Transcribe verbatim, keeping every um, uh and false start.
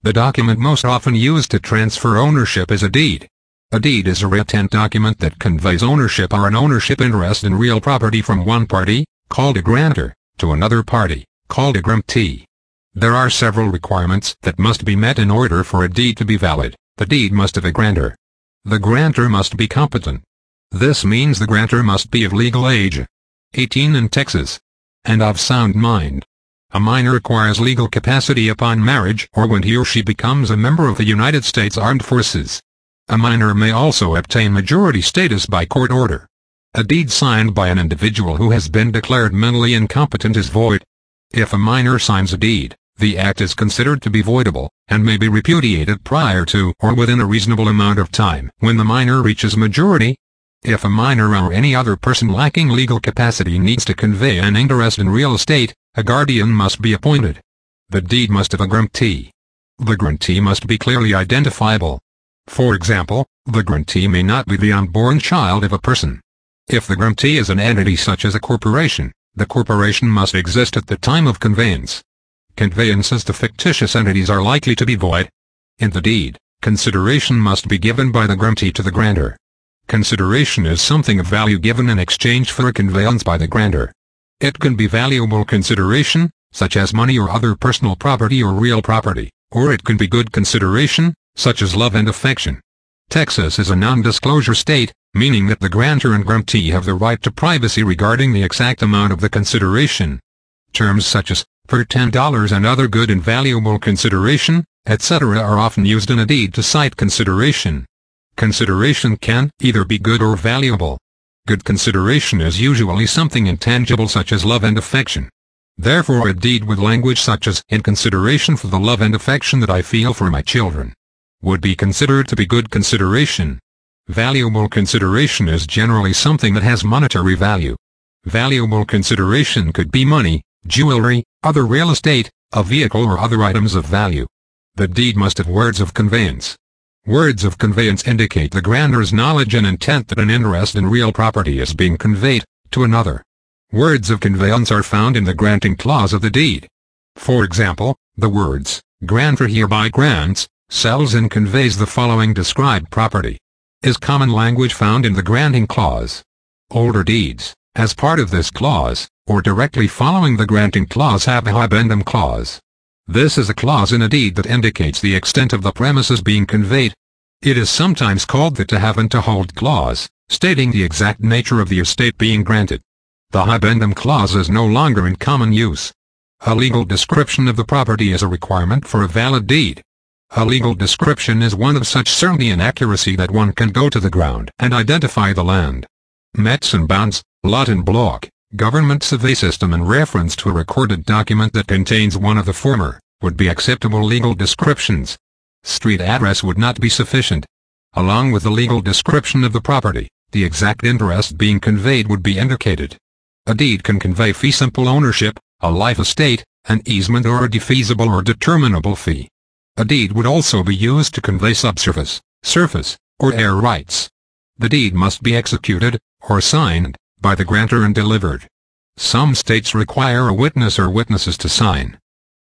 The document most often used to transfer ownership is a deed. A deed is a written document that conveys ownership or an ownership interest in real property from one party, called a grantor, to another party, called a grantee. There are several requirements that must be met in order for a deed to be valid. The deed must have a grantor. The grantor must be competent. This means the grantor must be of legal age, eighteen in Texas, and of sound mind. A minor acquires legal capacity upon marriage or when he or she becomes a member of the United States Armed Forces. A minor may also obtain majority status by court order. A deed signed by an individual who has been declared mentally incompetent is void. If a minor signs a deed, the act is considered to be voidable, and may be repudiated prior to or within a reasonable amount of time when the minor reaches majority. If a minor or any other person lacking legal capacity needs to convey an interest in real estate, a guardian must be appointed. The deed must have a grantee. The grantee must be clearly identifiable. For example, the grantee may not be the unborn child of a person. If the grantee is an entity such as a corporation, the corporation must exist at the time of conveyance. Conveyances to fictitious entities are likely to be void. In the deed, consideration must be given by the grantee to the grantor. Consideration is something of value given in exchange for a conveyance by the grantor. It can be valuable consideration, such as money or other personal property or real property, or it can be good consideration, such as love and affection. Texas is a non-disclosure state, meaning that the grantor and grantee have the right to privacy regarding the exact amount of the consideration. Terms such as, for ten dollars and other good and valuable consideration, et cetera are often used in a deed to cite consideration. Consideration can either be good or valuable. Good consideration is usually something intangible such as love and affection. Therefore a deed with language such as, in consideration for the love and affection that I feel for my children, would be considered to be good consideration. Valuable consideration is generally something that has monetary value. Valuable consideration could be money, jewelry, other real estate, a vehicle or other items of value. The deed must have words of conveyance. Words of conveyance indicate the grantor's knowledge and intent that an interest in real property is being conveyed to another. Words of conveyance are found in the granting clause of the deed. For example, the words, "Grantor hereby grants, sells and conveys the following described property," is common language found in the granting clause. Older deeds, as part of this clause, or directly following the granting clause, have a hibendum clause. This is a clause in a deed that indicates the extent of the premises being conveyed. It is sometimes called the to have and to hold clause, stating the exact nature of the estate being granted. The hibendum clause is no longer in common use. A legal description of the property is a requirement for a valid deed. A legal description is one of such certainty and accuracy that one can go to the ground and identify the land. Mets and bounds, lot and block, government survey system and reference to a recorded document that contains one of the former, would be acceptable legal descriptions. Street address would not be sufficient. Along with the legal description of the property, the exact interest being conveyed would be indicated. A deed can convey fee simple ownership, a life estate, an easement or a defeasible or determinable fee. A deed would also be used to convey subsurface, surface, or air rights. The deed must be executed, or signed, by the grantor and delivered. Some states require a witness or witnesses to sign.